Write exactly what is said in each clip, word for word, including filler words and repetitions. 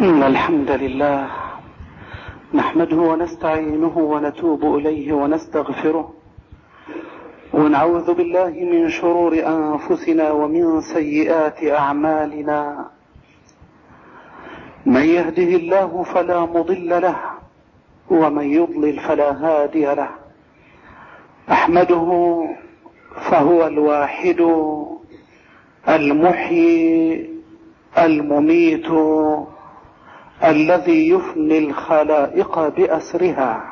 إن الحمد لله نحمده ونستعينه ونتوب إليه ونستغفره ونعوذ بالله من شرور أنفسنا ومن سيئات أعمالنا. من يهده الله فلا مضل له ومن يضلل فلا هادي له. أحمده فهو الواحد المحيي المميت الذي يفني الخلائق بأسرها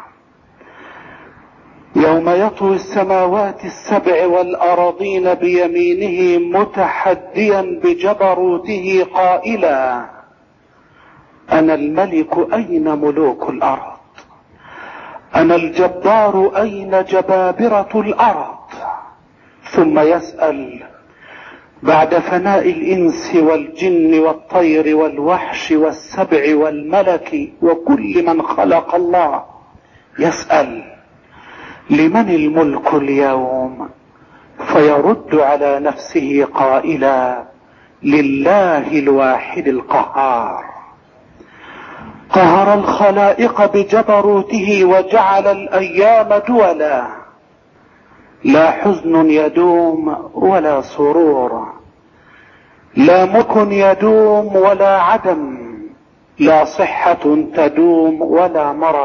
يوم يطوي السماوات السبع والأراضين بيمينه متحديا بجبروته قائلا: أنا الملك أين ملوك الأرض؟ أنا الجبار أين جبابرة الأرض؟ ثم يسأل بعد فناء الإنس والجن والطير والوحش والسبع والملك وكل من خلق الله، يسأل: لمن الملك اليوم؟ فيرد على نفسه قائلا: لله الواحد القهار. قهر الخلائق بجبروته وجعل الأيام دولا، لا حزن يدوم ولا سرور، لا ملك يدوم ولا عدم، لا صحة تدوم ولا مرض.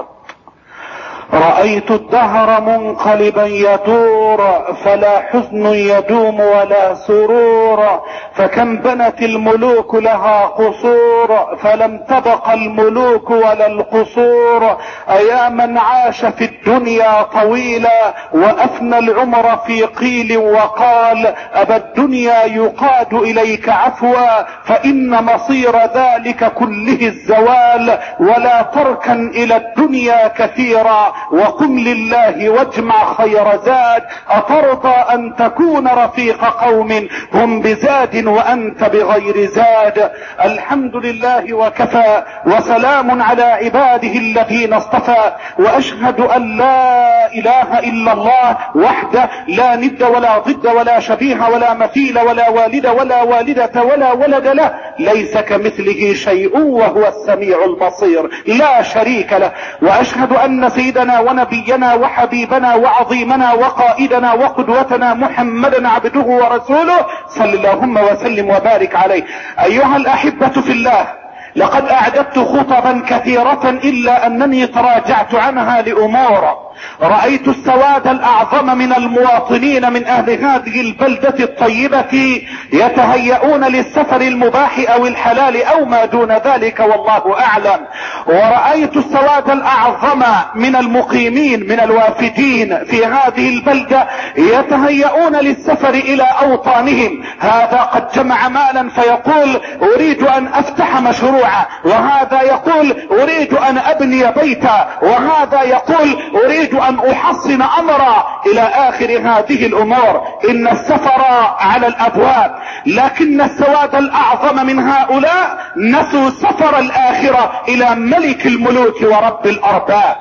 رأيت الدهر منقلبا يدور، فلا حزن يدوم ولا سرور. فكم بنت الملوك لها قصور، فلم تبق الملوك ولا القصور. أيا من عاش في الدنيا طويلا وأفنى العمر في قيل وقال: أبا الدنيا يقاد إليك عفوا، فإن مصير ذلك كله الزوال. ولا تركن إلى الدنيا كثيرا، وقم لله واجمع خير زاد. أترضى أن تكون رفيق قوم هم بزاد وأنت بغير زاد؟ الحمد لله وكفى، وسلام على عباده الذين اصطفى. وأشهد أن لا إله إلا الله وحده لا ند ولا ضد ولا شبيه ولا مثيل ولا والد ولا والدة ولا ولد له، ليس كمثله شيء وهو السميع البصير، لا شريك له. وأشهد أن سيدنا ونبينا وحبيبنا وعظيمنا وقائدنا وقدوتنا محمدا عبده ورسوله، صلى اللهم وسلم وبارك عليه. أيها الأحبة في الله، لقد أعددت خطبا كثيرة إلا أنني تراجعت عنها لأمور. رأيت السواد الأعظم من المواطنين من أهل هذه البلدة الطيبة يتهيئون للسفر المباح أو الحلال أو ما دون ذلك والله أعلم. ورأيت السواد الأعظم من المقيمين من الوافدين في هذه البلدة يتهيئون للسفر إلى أوطانهم. هذا قد جمع مالا فيقول: أريد أن أفتح مشروعا، وهذا يقول: أريد أن أبني بيتا، وهذا يقول: أريد أن أحصن أمرا، إلى آخر هذه الأمور. إن السفر على الأبواب، لكن السواد الأعظم من هؤلاء نسوا سفر الآخرة إلى ملك الملوك ورب الأرباب.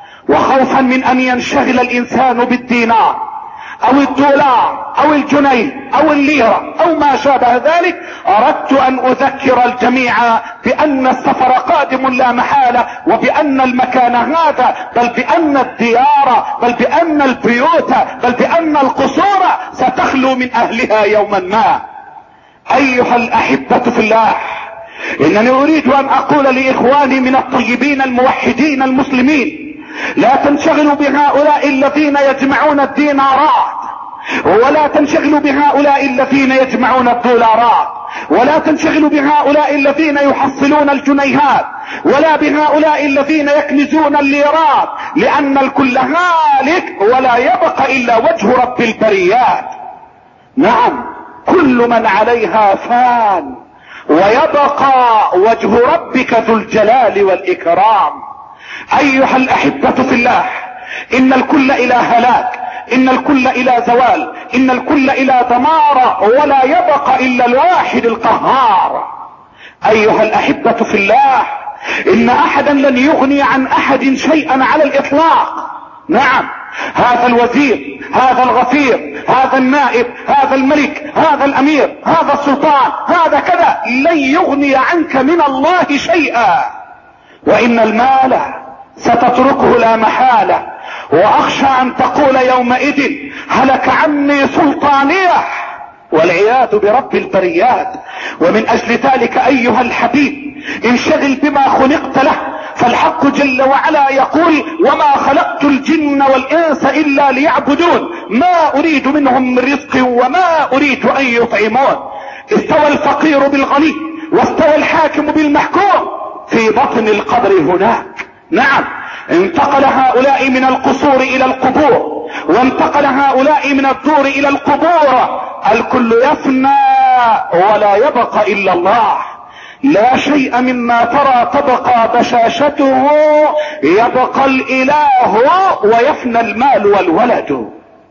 وخوفا من أن ينشغل الإنسان بالدينار أو الدولار أو الجنيه أو الليرة أو ما شابه ذلك، أردت أن أذكر الجميع بأن السفر قادم لا محالة، وبأن المكان هذا، بل بأن الديار، بل بأن البيوت، بل بأن القصور ستخلو من أهلها يوما ما. أيها الأحبة في الله، إنني أريد أن أقول لإخواني من الطيبين الموحدين المسلمين: لا تنشغلوا بهؤلاء الذين يجمعون الدينارات، ولا تنشغلوا بهؤلاء الذين يجمعون الدولارات، ولا تنشغلوا بهؤلاء الذين يحصلون الجنيهات، ولا بهؤلاء الذين يكنزون الليرات، لأن الكل هالك ولا يبقى إلا وجه رب البريات. نعم، كل من عليها فان، ويبقى وجه ربك ذو الجلال والإكرام. أيها الأحبة في الله، إن الكل إلى هلاك، إن الكل إلى زوال، إن الكل إلى دمار، ولا يبقى إلا الواحد القهار. أيها الأحبة في الله، إن أحدا لن يغني عن أحد شيئا على الإطلاق. نعم، هذا الوزير، هذا الغفير، هذا النائب، هذا الملك، هذا الامير، هذا السلطان، هذا كذا، لن يغني عنك من الله شيئا، وان المال ستتركه لا محالة. واخشى ان تقول يومئذ هلك عني سلطانيه، والعياذ برب البريات. ومن اجل ذلك ايها الحبيب انشغل بما خلقت له، فالحق جل وعلا يقول وما خلقت الجن والانس الا ليعبدون ما اريد منهم من رزق وما اريد ان يطعمون. استوى الفقير بالغني واستوى الحاكم بالمحكوم في بطن القبر هناك. نعم، انتقل هؤلاء من القصور الى القبور، وانتقل هؤلاء من الدور الى القبور. الكل يفنى ولا يبقى الا الله. لا شيء مما ترى تبقى بشاشته، يبقى الاله ويفنى المال والولد.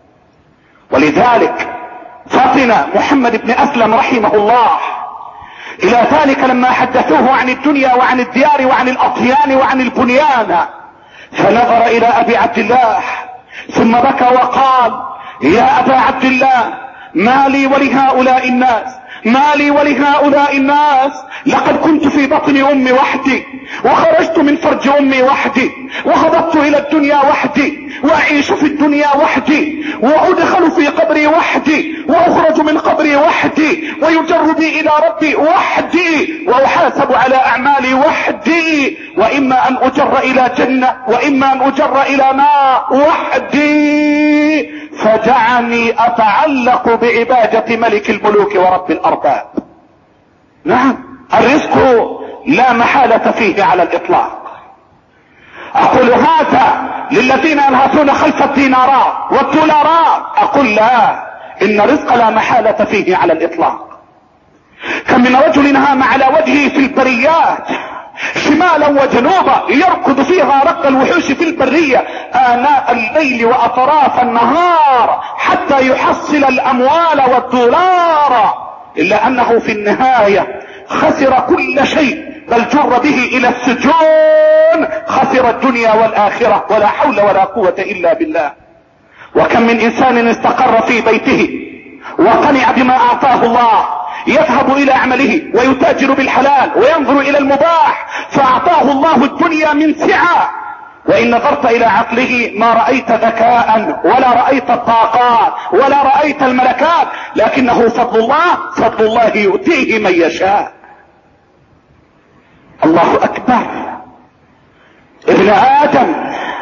ولذلك فطن محمد بن اسلم رحمه الله الى ذلك لما حدثوه عن الدنيا وعن الديار وعن الاطيان وعن البنيان، فنظر الى ابي عبد الله ثم بكى وقال يا ابا عبد الله ما لي ولهؤلاء الناس، ما لي ولهؤلاء الناس، لقد كنت في بطن امي وحدي، وخرجت من فرج امي وحدي، وهبطت الى الدنيا وحدي، واعيش في الدنيا وحدي، وادخل في قبري وحدي، واخرج من قبري وحدي، ويجر بي الى ربي وحدي، واحاسب على اعمالي وحدي، واما ان اجر الى جنة واما ان اجر الى نار وحدي، فدعني اتعلق بعبادة ملك الملوك ورب الارباب. نعم، الرزق لا محالة فيه على الاطلاق. اقول هذا للذين يلهثون خلف الدينارات والدولارات، اقول لا، ان الرزق لا محالة فيه على الاطلاق. كم من رجل هام على وجهه في البريات شمالا وجنوبا يركض فيها ركض الوحوش في البرية آناء الليل وأطراف النهار حتى يحصل الأموال والدولار، إلا أنه في النهاية خسر كل شيء، بل جر به إلى السجون، خسر الدنيا والآخرة، ولا حول ولا قوة إلا بالله. وكم من إنسان استقر في بيته وقنع بما أعطاه الله، يذهب الى عمله ويتاجر بالحلال وينظر الى المباح، فاعطاه الله الدنيا من سعة، وان نظرت الى عقله ما رأيت ذكاء ولا رأيت الطاقات ولا رأيت الملكات، لكنه فضل الله، فضل الله يؤتيه من يشاء. الله اكبر. ابن ادم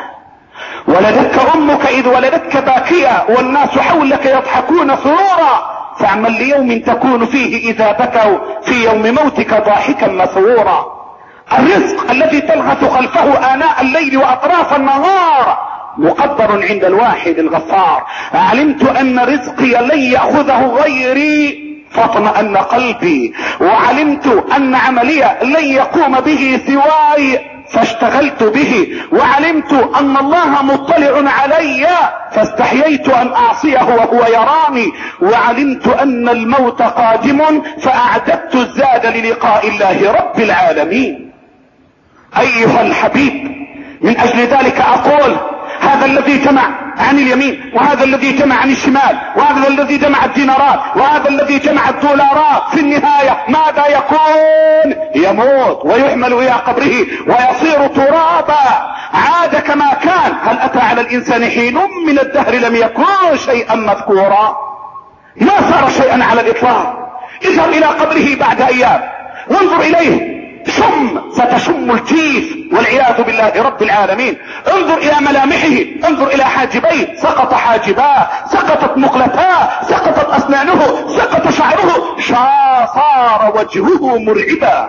ولدتك امك اذ ولدتك باكيا والناس حولك يضحكون سرورا، فاعمل ليوم تكون فيه اذا بكوا في يوم موتك ضاحكا مسرورا. الرزق الذي تلهث خلفه اناء الليل واطراف النهار مقدر عند الواحد الغفار. علمت ان رزقي لن ياخذه غيري فاطمأن قلبي، وعلمت ان عملي لن يقوم به سواي فاشتغلت به، وعلمت ان الله مطلع علي فاستحييت ان اعصيه وهو يراني، وعلمت ان الموت قادم فاعددت الزاد للقاء الله رب العالمين. ايها الحبيب، من اجل ذلك اقول هذا الذي جمع عن اليمين، وهذا الذي جمع عن الشمال، وهذا الذي جمع الدينارات، وهذا الذي جمع الدولارات، في النهاية ماذا يكون؟ يموت ويحمل الى قبره ويصير ترابا عاد كما كان. هل اتى على الانسان حين من الدهر لم يكن شيئا مذكورا؟ ما صار شيئا على الاطلاق. اذهب الى قبره بعد ايام وانظر اليه، شم ستشم الجيف والعياذ بالله رب العالمين. انظر الى ملامحه، انظر الى حاجبيه، سقط حاجباه، سقطت مقلتاه، سقطت اسنانه، سقط شعره، صار وجهه مرعبا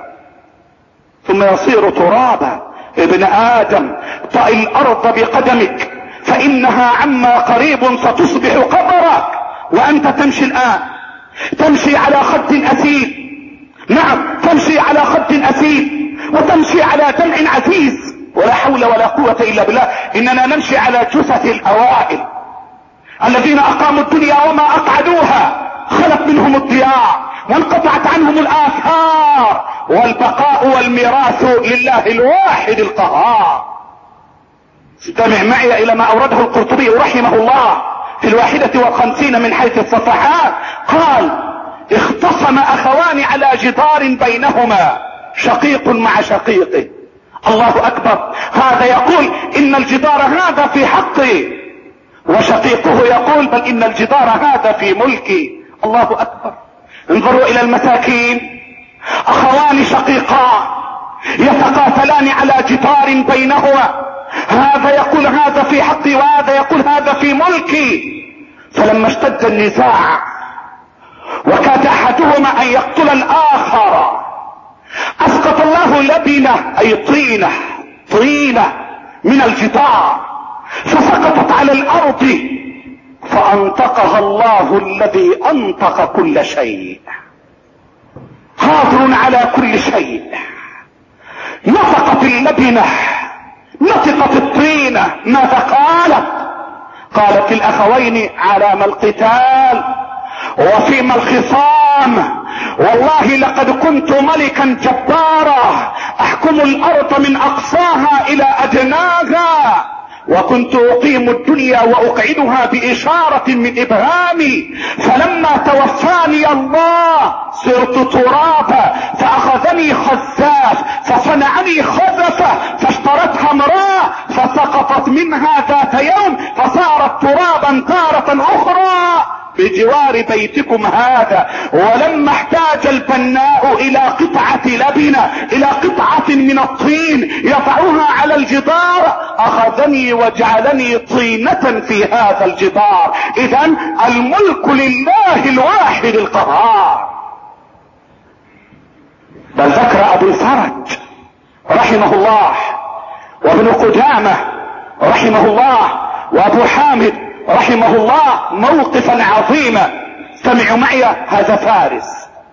ثم يصير ترابا. ابن ادم طأ الارض بقدمك فانها عما قريب ستصبح قبرك. وانت تمشي الان، تمشي على خد اسيد، نعم تمشي على خد اسيد، وتمشي على دمع عزيز، ولا حول ولا قوة الا بالله. اننا نمشي على جثث الاوائل الذين اقاموا الدنيا وما اقعدوها، خلت منهم الضياع وانقطعت عنهم الاثار، والبقاء والميراث لله الواحد القهار. استمع معي الى ما اورده القرطبي رحمه الله في الواحدة والخمسين من حيث الصفحات. قال: اختصم اخوان على جدار بينهما، شقيق مع شقيقه. الله اكبر. هذا يقول ان الجدار هذا في حقي، وشقيقه يقول بل ان الجدار هذا في ملكي. الله اكبر. انظروا الى المساكين، اخوان شقيقان يتقاتلان على جدار بينهما، هذا يقول هذا في حقي وهذا يقول هذا في ملكي. فلما اشتد النزاع وكاد احدهما ان يقتل الاخر، اسقط الله لبنه اي طينه طينه من الجدار فسقطت على الارض، فانطقها الله الذي انطق كل شيء، قادر على كل شيء. نطقت اللبنه، نطقت الطينه، ماذا قالت؟ قالت الاخوين: علام القتال وفيما الخصام، والله لقد كنت ملكا جبارا احكم الارض من اقصاها الى ادناها، وكنت اقيم الدنيا واقعدها باشارة من ابهامي، فلما توفاني الله صرت ترابا فاخذني خزاف فصنعني خزفة فاشترتها امرأة فسقطت منها ذات يوم فصارت ترابا تارة اخرى بجوار بيتكم هذا، ولما احتاج البناء الى قطعة لبنة، الى قطعة من الطين يضعها على الجدار، اخذني وجعلني طينة في هذا الجدار. اذن الملك لله الواحد القهار. بل ذكر ابو الفرج رحمه الله وابن قدامة رحمه الله وابو حامد رحمه الله موقفا عظيما. استمعوا معي. هذا فارس،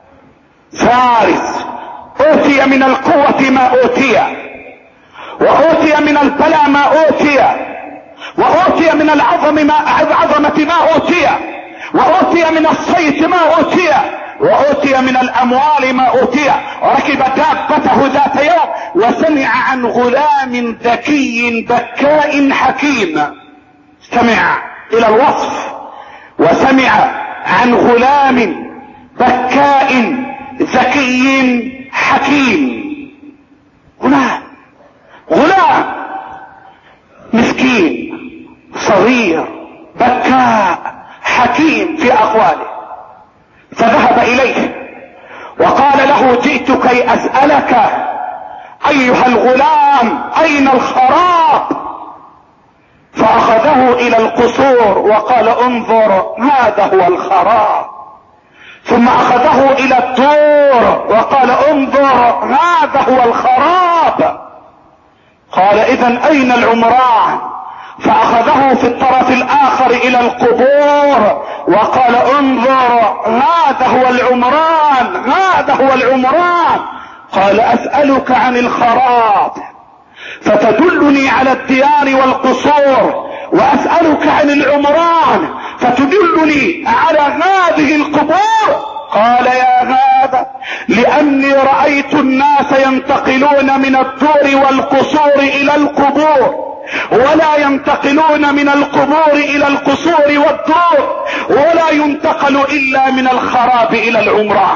فارس اوتي من القوة ما اوتي، واوتي من البلاء ما اوتي، واوتي من العظم ما عظمة ما اوتي، واوتي من الصيت ما اوتي، واوتي من الاموال ما اوتي. ركب دابته ذات يوم وسمع عن غلام ذكي بكاء حكيم. استمع الى الوصف. وسمع عن غلام بكاء ذكي حكيم. غلام غلام مسكين صغير بكاء حكيم في اقواله. فذهب اليه وقال له: جئت كي اسألك ايها الغلام اين الخراب؟ فاخذه الى القصور وقال: انظر هذا هو الخراب. ثم اخذه الى الدور وقال: انظر هذا هو الخراب. قال: اذن اين العمران؟ فاخذه في الطرف الاخر الى القبور وقال: انظر هذا هو العمران، هذا هو العمران. قال: اسألك عن الخراب فتدلني على الديار والقصور، واسألك عن العمران فتدلني على هذه القبور. قال: يا هذا لاني رأيت الناس ينتقلون من الدور والقصور الى القبور، ولا ينتقلون من القبور الى القصور والدور، ولا ينتقل الا من الخراب الى العمران.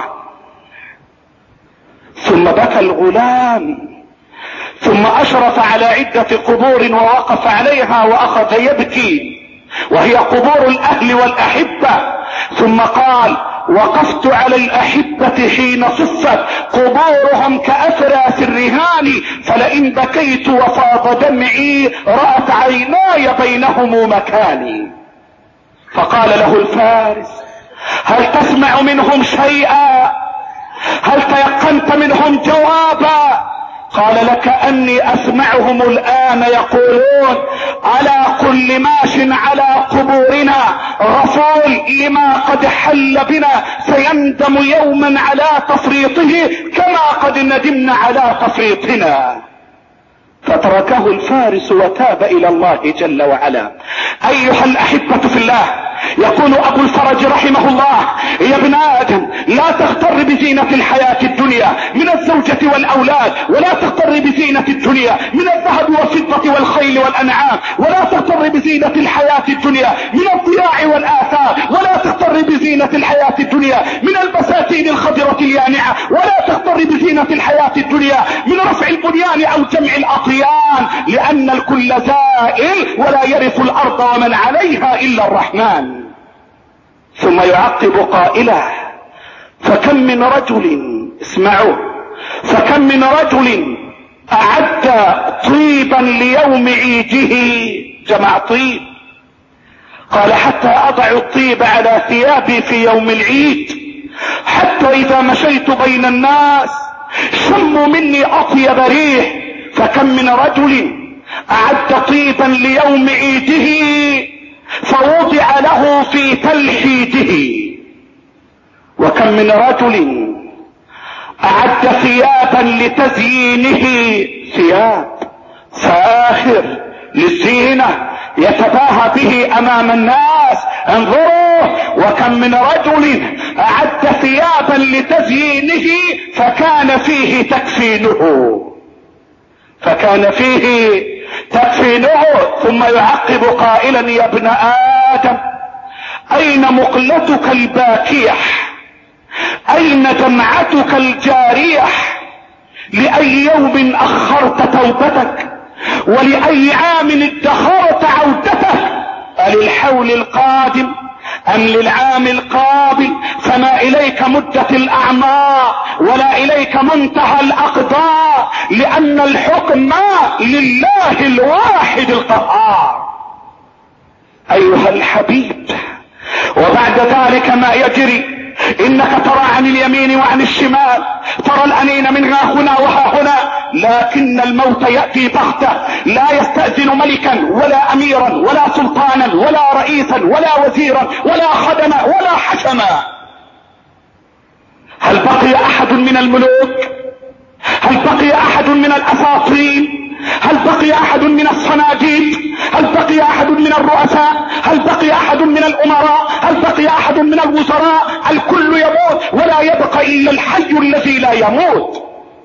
ثم بكى الغلام، ثم اشرف على عدة قبور ووقف عليها واخذ يبكي، وهي قبور الاهل والاحبة. ثم قال: وقفت على الاحبة حين صفت قبورهم كافراس الرهان، فلئن بكيت وفاض دمعي رأت عيناي بينهم مكاني. فقال له الفارس: هل تسمع منهم شيئا؟ هل تيقنت منهم جوابا؟ قال: لكأني اسمعهم الان يقولون: على كل ماش على قبورنا غفول لما قد حل بنا، سيندم يوما على تفريطه كما قد ندمنا على تفريطنا. فتركه الفارس وتاب الى الله جل وعلا. ايها الاحبة في الله، يقول ابو الفرج رحمه الله: يا ابن ادم لا تغتر بزينة الحياة الدنيا من الزوجة والاولاد، ولا تغتر بزينة الدنيا من الذهب والفضة والخيل والانعام، ولا تغتر بزينة الحياة الدنيا من الضياع والاثار، ولا تغتر بزينة الحياة الدنيا من البساتين الخضرة اليانعة، ولا تغتر بزينة الحياة الدنيا من رفع البنيان او جمع الاطيان، لان الكل زائل ولا يرث الارض ومن عليها الا الرحمن. ثم يعقب قائله: فكم من رجل، اسمعوا، فكم من رجل اعد طيبا ليوم عيده، جمع طيب، قال: حتى اضع الطيب على ثيابي في يوم العيد، حتى اذا مشيت بين الناس شموا مني اطيب ريح. فكم من رجل اعد طيبا ليوم عيده فوضع له في تلحيده، وكم من رجل اعد ثيابا لتزيينه، ثياب فاخر للزينة يتباهى به امام الناس. انظروا: وكم من رجل اعد ثيابا لتزيينه فكان فيه تكفينه، فكان فيه تكفينه. ثم يعقب قائلا: يا ابن ادم اين مقلتك الباكية، اين دمعتك الجارية، لاي يوم اخرت توبتك، ولاي عام ادخرت عودتك، أللحول القادم ام للعام القابل؟ فما اليك مدة الاعمار ولا اليك منتهى الاقدار، لان الحكم لله الواحد القهار. ايها الحبيب، وبعد ذلك ما يجري، انك ترى عن اليمين وعن الشمال، ترى الانين من ها هنا وها هنا، لكن الموت يأتي بغتة، لا يستأذن ملكا ولا اميرا ولا سلطانا ولا رئيسا ولا وزيرا ولا خدما ولا حشما. هل بقي احد من الملوك؟ هل بقي احد من الاساطين؟ هل بقي احد من الصناديق؟ هل بقي احد من الرؤساء؟ هل بقي احد من الامراء؟ هل بقي احد من الوزراء؟ الكل يموت ولا يبقى الا الحي الذي لا يموت.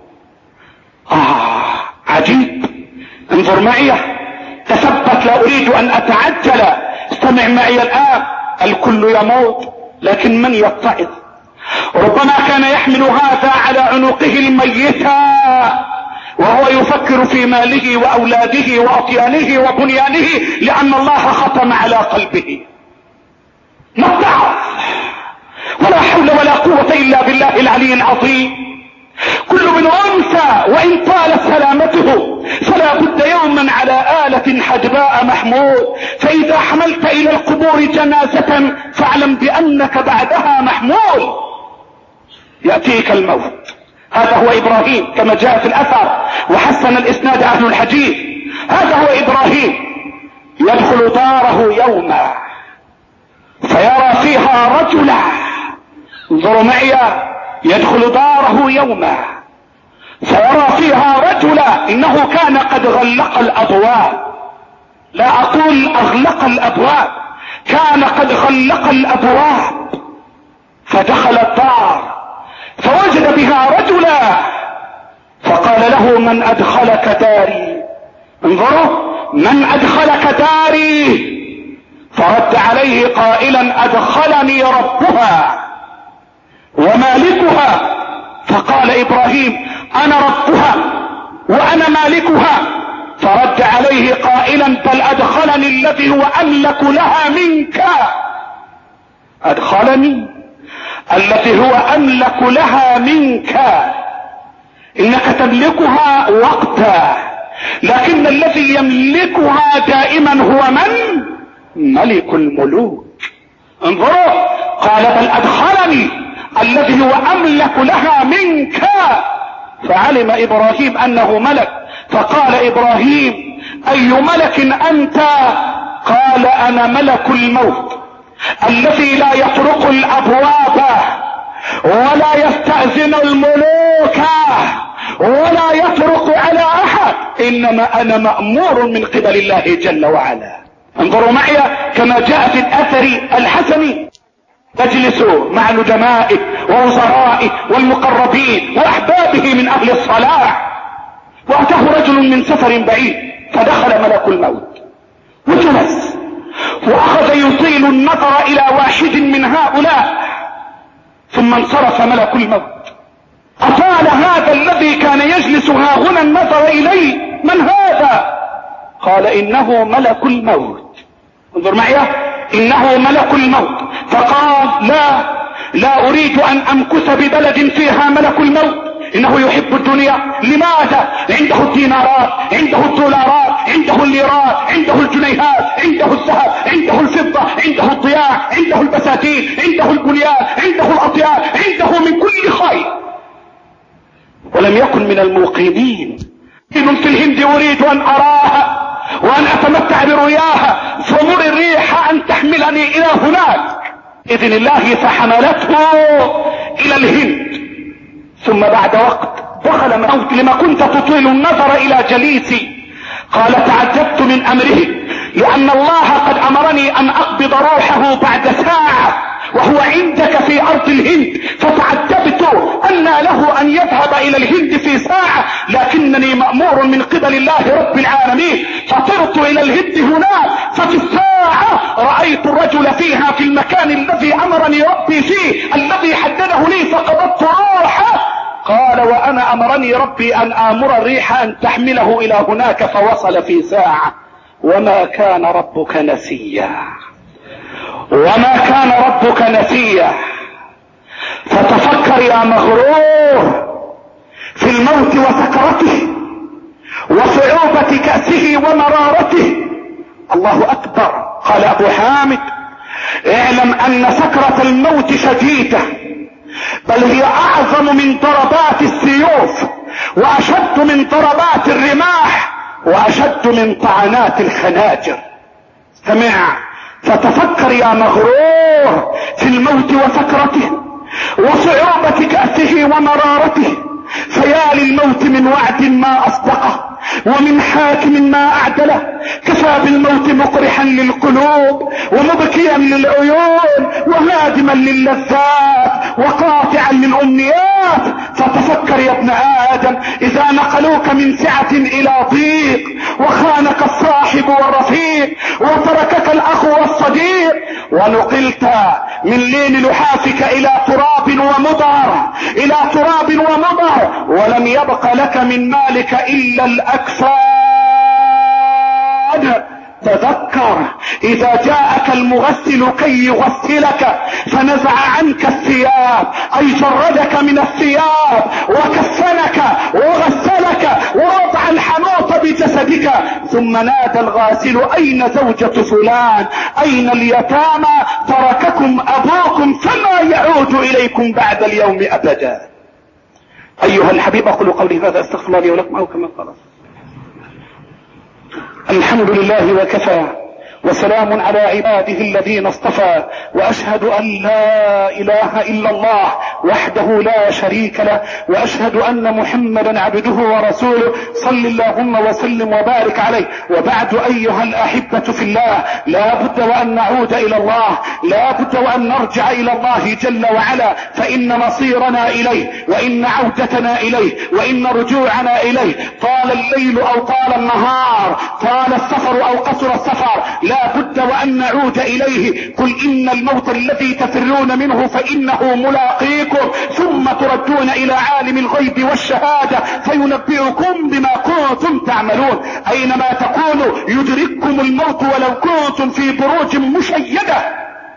آه عجيب. انظر معي، تثبت، لا اريد ان اتعجل، استمع معي الان. الكل يموت، لكن من يتعظ؟ ربما كان يحمل هذا على عنقه الميتة وهو يفكر في ماله واولاده واطيانه وبنيانه، لان الله ختم على قلبه. نتعظ، ولا حول ولا قوة الا بالله العلي العظيم. كل من انثى وان طالت سلامته فلا بد يوما على آلة حدباء محمول، فاذا حملت الى القبور جنازة فاعلم بانك بعدها محمول. يأتيك الموت. هذا هو ابراهيم كما جاء في الاثر وحسن الاسناد اهل الحديث. هذا هو ابراهيم يدخل داره يوما فيرى فيها رجلا، انظروا معي، يدخل داره يوما فيرى فيها رجلا، انه كان قد غلق الابواب، لا اقول اغلق الابواب، كان قد غلق الابواب. فدخل الدار فوجد بها رجلا فقال له: من ادخلك داري؟ انظروا، من ادخلك داري؟ فرد عليه قائلا: ادخلني ربها ومالكها. فقال ابراهيم: انا ربها وانا مالكها. فرد عليه قائلا: بل ادخلني الذي هو املك لها منك. ادخلني التي هو املك لها منك. انك تملكها وقتا، لكن الذي يملكها دائما هو من؟ ملك الملوك. انظروا، قال: بل ادخلني الذي هو املك لها منك. فعلم ابراهيم انه ملك، فقال ابراهيم: اي ملك انت؟ قال: انا ملك الموت الذي لا يطرق الابواب ولا يستأذن الملوك ولا يطرق على احد، انما انا مأمور من قبل الله جل وعلا. انظروا معي كما جاء في الاثر الحسن: تجلس مع نجمائه ووزرائه والمقربين واحبابه من اهل الصلاح، واتاه رجل من سفر بعيد فدخل ملك الموت وجلس واخذ يطيل النظر الى واحد من هؤلاء، ثم انصرف ملك الموت. اطال هذا الذي كان يجلس ها هنا النظر اليه: من هذا؟ قال: انه ملك الموت. انظر معي: انه ملك الموت. فقال: لا لا اريد ان امكث ببلد فيها ملك الموت، انه يحب الدنيا. لماذا؟ عنده الدينارات، عنده الدولارات، عنده الليرات، عنده الجنيهات، عنده الذهب، عنده الفضة، عنده الضياع، عنده البساتين، عنده البنيان، عنده الاطيار، عنده من كل خير. ولم يكن من الموقنين. في الهند اريد ان اراها وان اتمتع برؤياها، فمر الريح ان تحملني الى هناك. باذن الله فحملته الى الهند. ثم بعد وقت دخل موت: لما كنت تطيل النظر الى جليسي؟ قال: تعجبت من امره، لان الله قد امرني ان اقبض روحه بعد ساعة وهو عندك في ارض الهند، فتعجبت ان له ان يذهب الى الهند في ساعة، لكنني مأمور من قبل الله رب العالمين، فطرت الى الهند هناك، ففي الساعة رأيت الرجل فيها في المكان الذي امرني ربي فيه، الذي حدده لي، فقبضت روحه. قال: وانا امرني ربي ان امر الريح ان تحمله الى هناك، فوصل في ساعة. وما كان ربك نسيا، وما كان ربك نسيا. فتفكر يا مغرور في الموت وسكرته وصعوبة كأسه ومرارته. الله اكبر. قال ابو حامد: اعلم ان سكرة الموت شديدة، بل هي اعظم من ضربات السيوف، واشد من ضربات الرماح، واشد من طعنات الخناجر. استمع: فتفكر يا مغرور في الموت وسكرته وصعوبة كأسه ومرارته، فيا للموت من وعد ما اصدقه، ومن حاكم ما اعدله. كفى بالموت مقرحا للقلوب ومبكيا للعيون وهادما للذات وقاطعا للامنيات. فتفكر يا ابن ادم: اذا نقلوك من سعة الى ضيق، وخانك الصاحب والرفيق، وتركك الاخ والصديق، ونقلت من لين لحافك الى تراب ومضر، الى تراب ومضر، ولم يبق لك من مالك الا الاكفان. تذكر اذا جاءك المغسل كي يغسلك فنزع عنك الثياب، اي جردك من الثياب وكفنك وغسلك ووضع الحنوط بجسدك، ثم نادى الغاسل: اين زوجة فلان؟ اين اليتامى؟ ترككم ابوكم فما يعود اليكم بعد اليوم ابدا. ايها الحبيب، اقول قولي هذا، استغفر الله لي ولكم، او كما قال. الحمد لله وكفى، وسلام على عباده الذين اصطفى، واشهد ان لا اله الا الله وحده لا شريك له، واشهد ان محمدا عبده ورسوله، صل اللهم وسلم وبارك عليه. وبعد ايها الاحبة في الله، لا بد وان نعود الى الله، لا بد وان نرجع الى الله جل وعلا، فان مصيرنا اليه، وان عودتنا اليه، وان رجوعنا اليه. طال الليل او طال النهار، طال السفر او قصر السفر، لا بد وان نعود اليه. قل ان الموت الذي تفرون منه فانه ملاقيكم، ثم تردون الى عالم الغيب والشهادة فينبئكم بما كنتم تعملون. اينما تكونوا يدرككم الموت ولو كنتم في بروج مشيدة.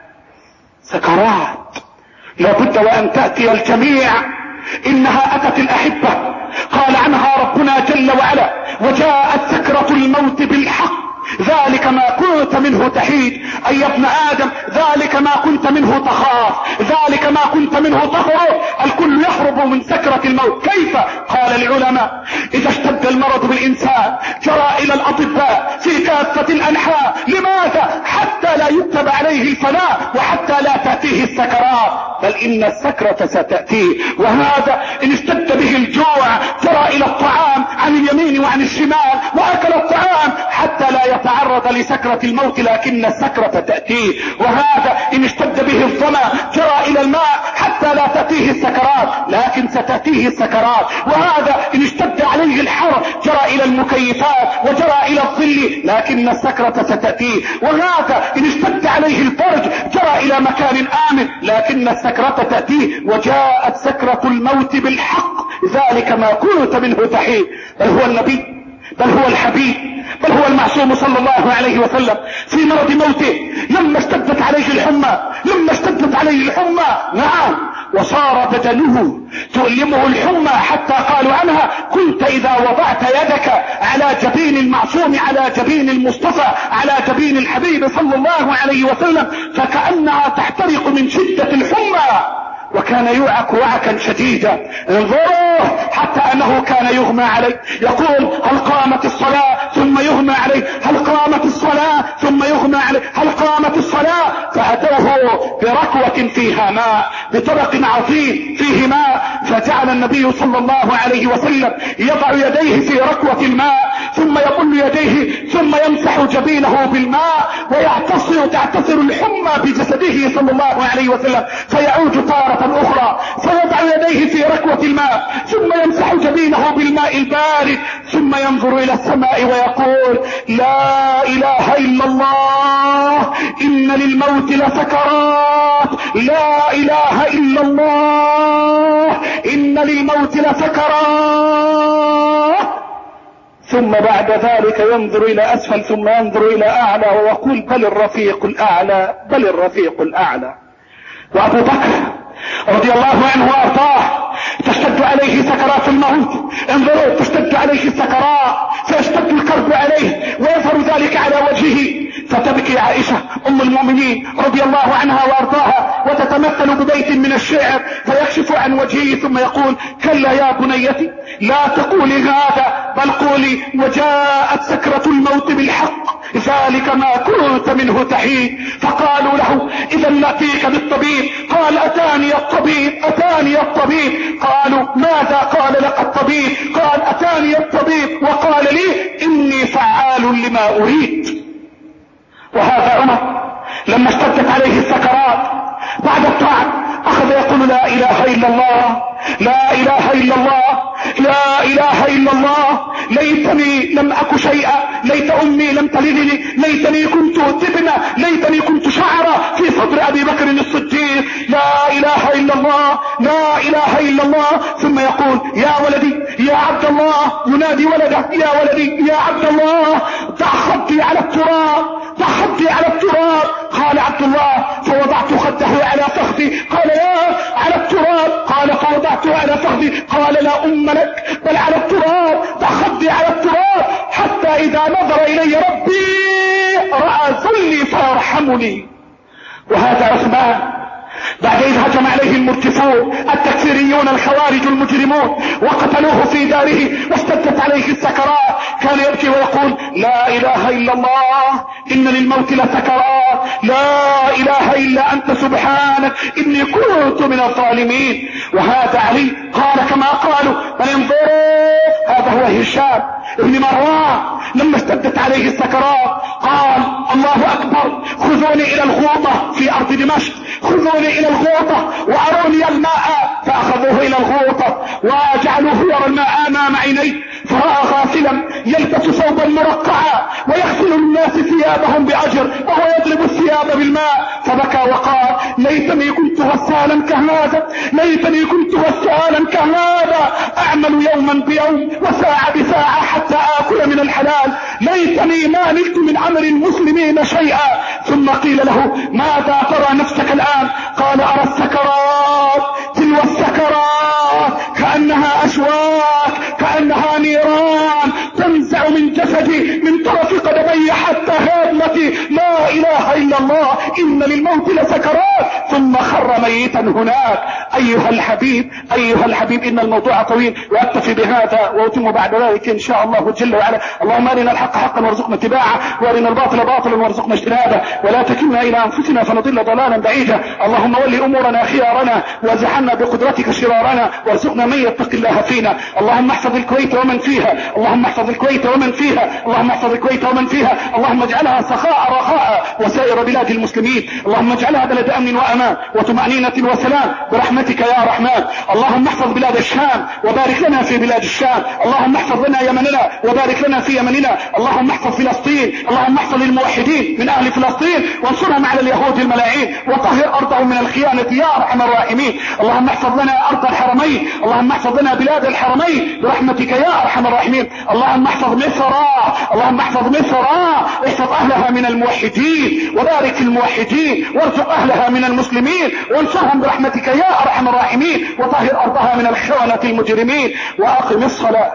سكرات لا بد وان تأتي الجميع، انها اتت الاحبة. قال عنها ربنا جل وعلا: وجاءت سكرة الموت بالحق، ذلك ما كنت منه تحيد. اي يا ابن ادم، ذلك ما كنت منه تخاف، ذلك ما كنت منه تهرب. الكل يهرب من سكرة الموت. كيف؟ قال العلماء: اذا اشتد المرض بالانسان جرى الى الاطباء في كافة الانحاء. لماذا؟ حتى لا يكتب عليه الفناء، وحتى لا تأتيه السكرات، بل ان السكرة ستأتيه. وهذا ان اشتد به الجوع جرى الى الطعام عن اليمين وعن الشمال واكل الطعام حتى لا يتعرض لسكرة الموت، لكن السكرة تأتيه. وهذا ان اشتد به الظمأ جرى الى الماء حتى لا تأتيه السكرات، لكن ستأتيه السكرات. وهذا ان اشتد عليه الحر جرى الى المكيفات وجرى الى الظل، لكن السكرة ستأتيه. وهذا ان اشتد عليه الفرج جرى الى مكان آمن، لكن السكرة تأتيه. وجاءت سكرة الموت بالحق، ذلك ما كنت منه تحيد. بل هو النبي، بل هو الحبيب، بل هو المعصوم صلى الله عليه وسلم في مرض موته لما اشتدت عليه الحمى، لما اشتدت عليه الحمى نعم، وصار بدنه تؤلمه الحمى حتى قالوا عنها: كنت اذا وضعت يدك على جبين المعصوم، على جبين المصطفى، على جبين الحبيب صلى الله عليه وسلم، فكأنها تحترق من شدة الحمى، وكان يوعك وعكا شديدا. انظروه حتى انه كان يغمى عليه، يقول: هل قامت الصلاة؟ ثم يغمى عليه. هل قامت الصلاة؟ ثم يغمى عليه. هل قامت الصلاة؟ فأتوه بركوة فيها ماء، بطبق عظيم فيه ماء، فجعل النبي صلى الله عليه وسلم يضع يديه في ركوة الماء، ثم يبل يديه، ثم يمسح جبينه بالماء، ويعتصر تعتصر الحمى بجسده صلى الله عليه وسلم، فيعود طارة اخرى فيضع يديه في ركوة الماء، ثم يمسح جبينه بالماء البارد، ثم ينظر الى السماء ويقول: لا اله الا الله، ان للموت لسكرات، لا اله الا الله، ان للموت لسكرات. ثم بعد ذلك ينظر الى اسفل، ثم ينظر الى اعلى ويقول: بل الرفيق الاعلى، بل الرفيق الاعلى. وابو بكر رضي الله عنه وارضاه تشتد عليه سكرات الموت، انظروا تشتد عليه السكرات، فيشتد الكرب عليه ويظهر ذلك على وجهه، فتبكي عائشة ام المؤمنين رضي الله عنها وارضاها وتتمثل ببيت من الشعر، فيكشف عن وجهه ثم يقول: كلا يا بنيتي لا تقولي هذا، بل قولي: وجاءت سكرة الموت بالحق، ذلك ما كنت منه تحيد. فقالوا له: اذا نأتيك بالطبيب. قال: اتاني الطبيب، اتاني الطبيب. قالوا: ماذا قال لك الطبيب؟ قال: اتاني الطبيب وقال لي اني فعال لما اريد. وهذا عمر لما اشتدت عليه السكرات بعد الطعن اخذ يقول: لا اله الا الله، لا اله الا الله، لا اله الا الله، ليتني لم اك شيئا، ليت امي لم تلدني، ليتني كنت ابنا، ليتني كنت شعرا في صدر ابي بكر الصديق، لا اله الا الله، لا اله الا الله. ثم يقول: يا ولدي يا عبد الله، ينادي ولده: يا ولدي يا عبد الله، ضع خدي على التراب، ضع خدي على التراب. قال عبد الله: فوضعت خده على فخذي. قال: يا على التراب. قال: فوضعته على فخذي. قال: لا ام لك، بل على التراب، ضع خدي على التراب، حتى اذا نظر الي ربي راى ذلي فيرحمني. وهذا عثمان بعد إذ هجم عليه المرتفون التكفيريون الخوارج المجرمون وقتلوه في داره واشتدت عليه السكرات، كان يبكي ويقول: لا إله إلا الله، إن للموت لسكرات، لا إله إلا أنت سبحانك إني كنت من الظالمين. وهذا علي قال كما قالوا، بل انظروا، هذا هو هشام ابن مروان لما اشتدت عليه السكرات قال: الله أكبر، خذوني إلى الغوطة في أرض دمشق، خذوني الى الغوطة واروني الماء. فاخذوه الى الغوطة وجعلوه يرى الماء امام عينيه، فرأى غاسلا يلبس ثوبا مرقعا ويغسل الناس ثيابهم باجر وهو يضرب الثياب بالماء، فبكى وقال: ليتني كنت غسالا كهذا، ليتني كنت غسالا كهذا، اعمل يوما بيوم وساعة بساعة حتى اكل من الحلال، ليتني ما نلت من عمل المسلمين شيئا. ثم قيل له: ماذا ترى نفسك الآن؟ قال: أرى السكرات، تلو السكرات كأنها أشواك، كأنها نيران تنزع من جسدي من طرف قدمي حتى هضمتي به لا اله الا الله ان للموت لسكرات ثم خر ميتا هناك. ايها الحبيب ايها الحبيب ان الموضوع طويل واكتفي بهذا واتم بعد ذلك ان شاء الله جل وعلا. اللهم ارنا الحق حقا وارزقنا اتباعه وارنا الباطل باطلا وارزقنا اجتنابه ولا تكلنا الى انفسنا فنضل ضلالا بعيدا. اللهم ول امورنا خيارنا وازحنا بقدرتك شرارنا وارزقنا من يتقي الله فينا. اللهم احفظ الكويت ومن فيها اللهم احفظ الكويت ومن فيها اللهم احفظ الكويت ومن فيها اللهم اجعلها سخاء رخاء وسائر بلاد المسلمين. اللهم اجعلها بلد امن وامان وطمأنينة وسلام برحمتك يا رحمن. اللهم احفظ بلاد الشام وبارك لنا في بلاد الشام. اللهم احفظ لنا يمننا وبارك لنا في يمننا. اللهم احفظ فلسطين. اللهم احفظ الموحدين من اهل فلسطين وانصرهم على اليهود الملاعين وطهر ارضهم من الخيانة يا ارحم الراحمين. اللهم احفظ لنا ارض الحرمين. اللهم احفظ لنا بلاد الحرمين برحمتك يا ارحم الراحمين. اللهم احفظ مصر اللهم احفظ مصر احفظ اهلها من الموحدين وبارك الموحدين وارزق اهلها من المسلمين وانصرهم برحمتك يا ارحم الراحمين وطهر ارضها من الخونة المجرمين. واقم الصلاة.